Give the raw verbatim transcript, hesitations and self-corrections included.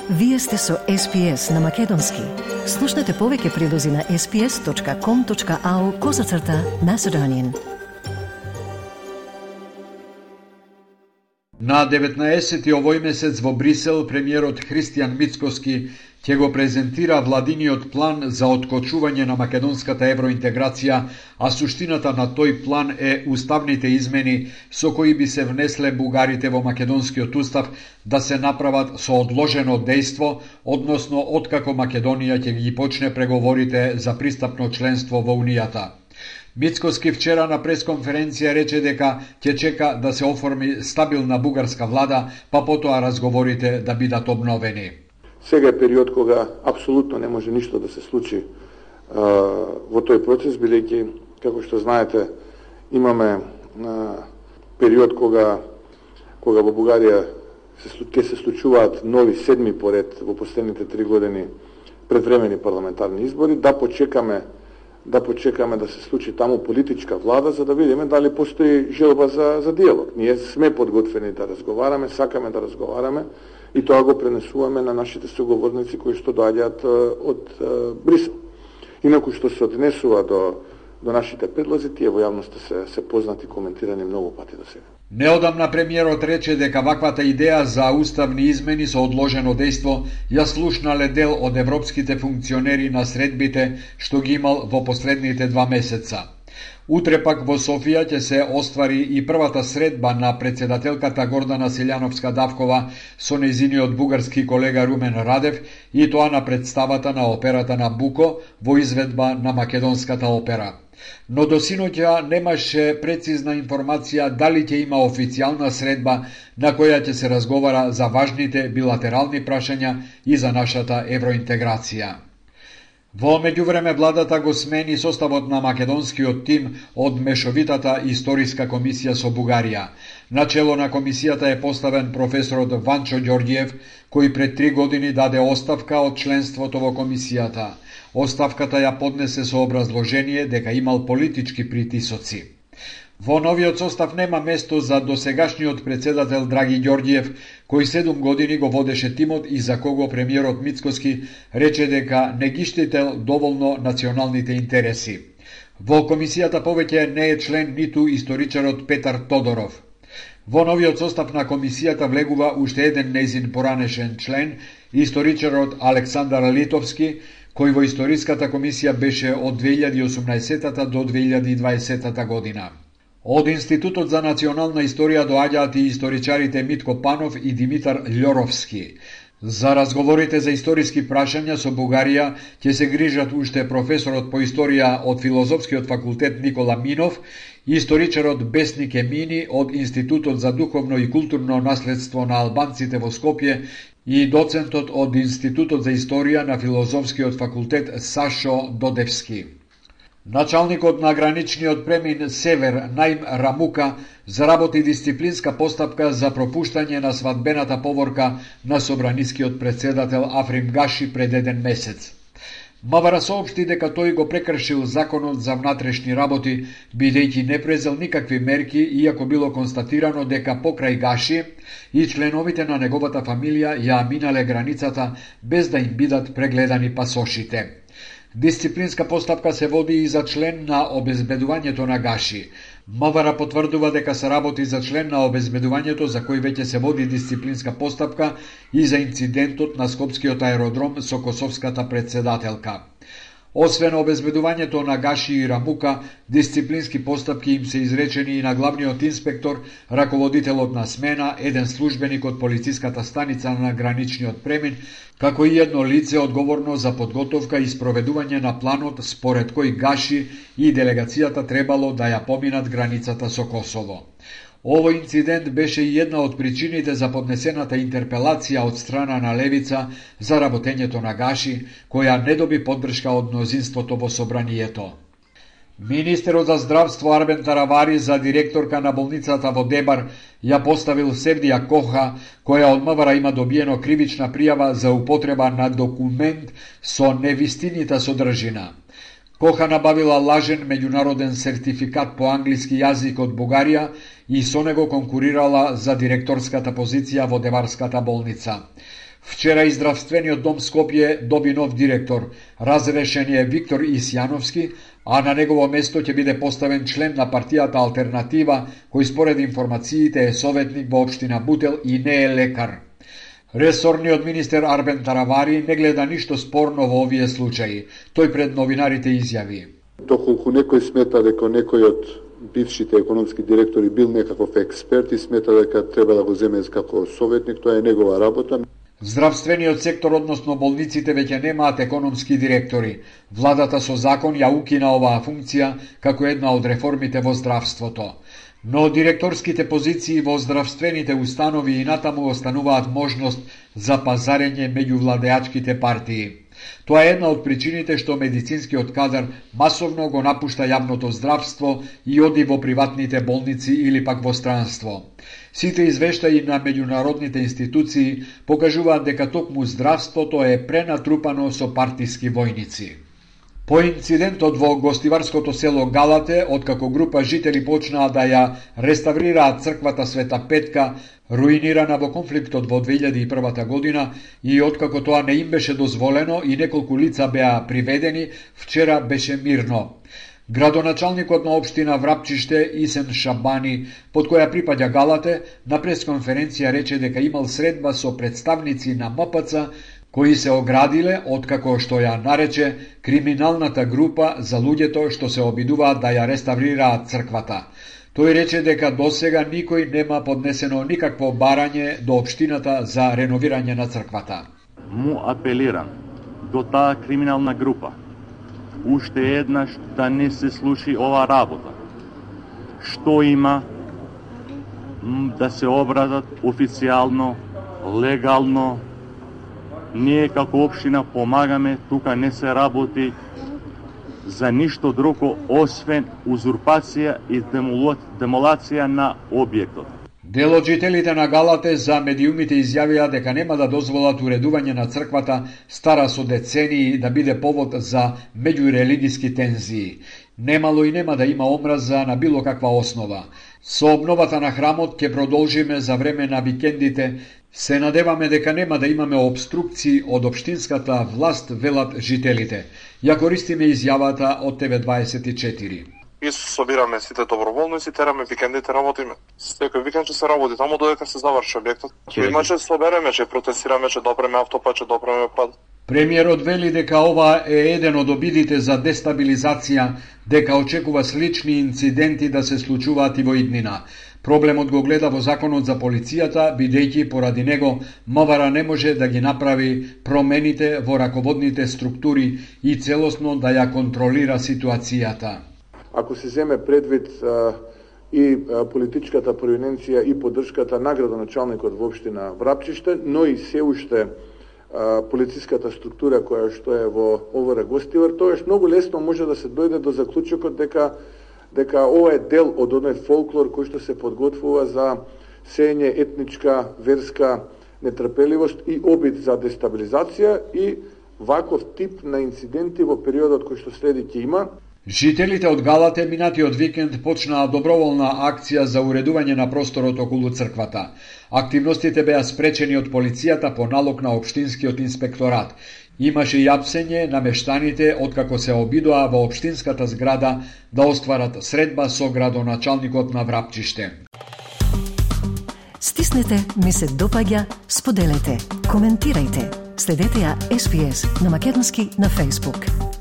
Вие сте со Ес Пи Ес на Македонски. Слушнете повеќе прилози на ес пи ес точка ком точка ау козацрта Macedonian. На деветнаесети овој месец во Брисел премиерот Христијан Мицкоски ќе го презентира владиниот план за откочување на македонската евроинтеграција, а суштината на тој план е уставните измени со кои би се внесле бугарите во македонскиот устав да се направат со одложено дејство, односно откако Македонија ќе ги почне преговорите за пристапно членство во Унијата. Мицкоски вчера на пресконференција рече дека ќе чека да се оформи стабилна бугарска влада, па потоа разговорите да бидат обновени. Сега е период кога апсолутно не може ништо да се случи а, во тој процес, бидејќи, како што знаете, имаме а, период кога кога во Бугарија се, ќе се случуваат нови седми поред во последните три години предвремени парламентарни избори, да почекаме да почекаме да се случи таму политичка влада, за да видиме дали постои желба за, за диалог. Ние сме подготвени да разговараме, сакаме да разговараме и тоа го пренесуваме на нашите соговорници кои што доаѓаат од Брисел. Инаку што се однесува до, до нашите предлози, тие во јавноста се, се познати, коментирани многу пати до сега. Неодамна премиерот рече дека ваквата идеја за уставни измени со одложено дејство ја слушнале дел од европските функционери на средбите што ги имал во последните два месеца. Утре пак во Софија ќе се оствари и првата средба на председателката Гордана Силјановска-Давкова со нејзиниот бугарски колега Румен Радев и тоа на представата на операта на Буко во изведба на македонската опера. Но до синоќа немаше прецизна информација дали ќе има официјална средба на која ќе се разговара за важните билатерални прашања и за нашата евроинтеграција. Во меѓувреме владата го смени составот на македонскиот тим од Мешовитата историска комисија со Бугарија. На чело на комисијата е поставен професорот Ванчо Ѓорѓиев, кој пред три години даде оставка од членството во комисијата. Оставката ја поднесе со образложение дека имал политички притисоци. Во новиот состав нема место за досегашниот председател Драги Ѓорѓиев, кој седум години го водеше тимот и за кого премиерот Мицкоски рече дека не ги штител доволно националните интереси. Во комисијата повеќе не е член ниту историчарот Петар Тодоров. Во новиот состав на комисијата влегува уште еден нејзин поранешен член, историчарот Александар Литовски, кој во историската комисија беше од две илјади и осумнаесета до две илјади и дваесета година. Од Институтот за национална историја доаѓаат и историчарите Митко Панов и Димитар Љоровски. За разговорите за историски прашања со Бугарија ќе се грижат уште професорот по историја од Филозофскиот факултет Никола Минов, историчарот Бесник Емини од Институтот за духовно и културно наследство на албанците во Скопје и доцентот од Институтот за историја на Филозофскиот факултет Сашо Додевски. Началникот на граничниот премин Север Наим Рамука заработи дисциплинска постапка за пропуштање на свадбената поворка на собранискиот председател Африм Гаши пред еден месец. Мавара соопшти дека тој го прекршил законот за внатрешни работи, бидејќи не презел никакви мерки, иако било констатирано дека покрај Гаши и членовите на неговата фамилија ја минале границата без да им бидат прегледани пасошите. Дисциплинска постапка се води и за член на обезбедувањето на Гаши. Мавара потврдува дека се работи за член на обезбедувањето за кој веќе се води дисциплинска постапка и за инцидентот на Скопскиот аеродром со косовската председателка. Освен обезбедувањето на Гаши и Рамука, дисциплински постапки им се изречени и на главниот инспектор, раководителот на смена, еден службеник од полициската станица на граничниот премин, како и едно лице одговорно за подготовка и спроведување на планот според кој Гаши и делегацијата требало да ја поминат границата со Косово. Овој инцидент беше и една од причините за поднесената интерпелација од страна на Левица за работењето на Гаши, која не доби поддршка од мнозинството во собранието. Министерот за здравство Арбен Таравари за директорка на болницата во Дебар ја поставил Севдија Коха, која од Мавара има добиено кривична пријава за употреба на документ со невистинита содржина. Коха набавила лажен меѓународен сертификат по англиски јазик од Бугарија и со него конкурирала за директорската позиција во Деварската болница. Вчера и Здравствениот дом Скопје доби нов директор. Разрешен е Виктор Исјановски, а на негово место ќе биде поставен член на партијата Алтернатива, кој според информациите е советник во општина Бутел и не е лекар. Ресорниот министер Арбен Таравари не гледа ништо спорно во овие случаи. Тој пред новинарите изјави: Доколку некој смета дека некој од бившите економски директори бил некаков експерт и смета дека треба да го земе како советник, тоа е негова работа. Здравствениот сектор, односно болниците, веќе немаат економски директори. Владата со закон ја укина оваа функција како една од реформите во здравството. Но директорските позиции во здравствените установи и натаму остануваат можност за пазарење меѓу владеачките партии. Тоа е една од причините што медицинскиот кадар масовно го напушта јавното здравство и оди во приватните болници или пак во странство. Сите извештаи на меѓународните институции покажуваат дека токму здравството е пренатрупано со партиски војници. По инцидентот во гостиварското село Галате, откако група жители почнаа да ја реставрираат црквата Света Петка, руинирана во конфликтот во две илјади и прва година, и откако тоа не им беше дозволено и неколку лица беа приведени, вчера беше мирно. Градоначалникот на општина Врапчиште Исен Шабани, под која припаѓа Галате, на пресконференција рече дека имал средба со представници на М П Ц, кои се оградиле откако што ја нарече криминалната група за луѓето што се обидуваат да ја реставрираат црквата. Тој рече дека досега никој нема поднесено никакво барање до општината за реновирање на црквата. Му апелирам до таа криминална група уште еднаш да не се слуши ова работа. Што има да се образат официјално, легално. Ние како општина помагаме, тука не се работи за ништо друго освен узурпација и демолација на објектот. Дел од жителите на Галате за медиумите изјавија дека нема да дозволат уредување на црквата стара со децении да биде повод за меѓурелигиски тензии. Немало и нема да има омраза на било каква основа. Со обновата на храмот ќе продолжиме за време на викендите. Се надеваме дека нема да имаме обструкции од општинската власт, велат жителите. Ја користиме изјавата од Т В дваесет и четири. И собираме сите доброволници, тераме викендите, работиме. Секој викенд ќе се работи, таму додека се заврши објектот. Иначе собереме, че протестираме, че допреме автопат, че допреме пат. Премиерот вели дека ова е еден од обидите за дестабилизација, дека очекува слични инциденти да се случуваат и во иднина. Проблемот го гледа во законот за полицијата, бидејќи поради него М В Р не може да ги направи промените во раководните структури и целосно да ја контролира ситуацијата. Ако се земе предвид а, и а, политичката провиненција и поддршката на градоначалникот во општина Врапчиште, но и се уште а, полициската структура која што е во О В Р Гостивар, тоа многу лесно може да се дојде до заклучокот дека дека ова е дел од оној фолклор кој што се подготвува за сење етничка, верска нетрпеливост и обид за дестабилизација и ваков тип на инциденти во периодот кој што следи ќе има. Жителите од Галате минатиот викенд почнаа доброволна акција за уредување на просторот околу црквата. Активностите беа спречени од полицијата по налог на општинскиот инспекторат. Имаше и апсење на мештаните откако се обидоа во општинската зграда да остварат средба со градоначалникот на Врапчиште. Стиснете, ми се допаѓа, споделете, коментирајте. Следете ја С Б С на македонски на Facebook.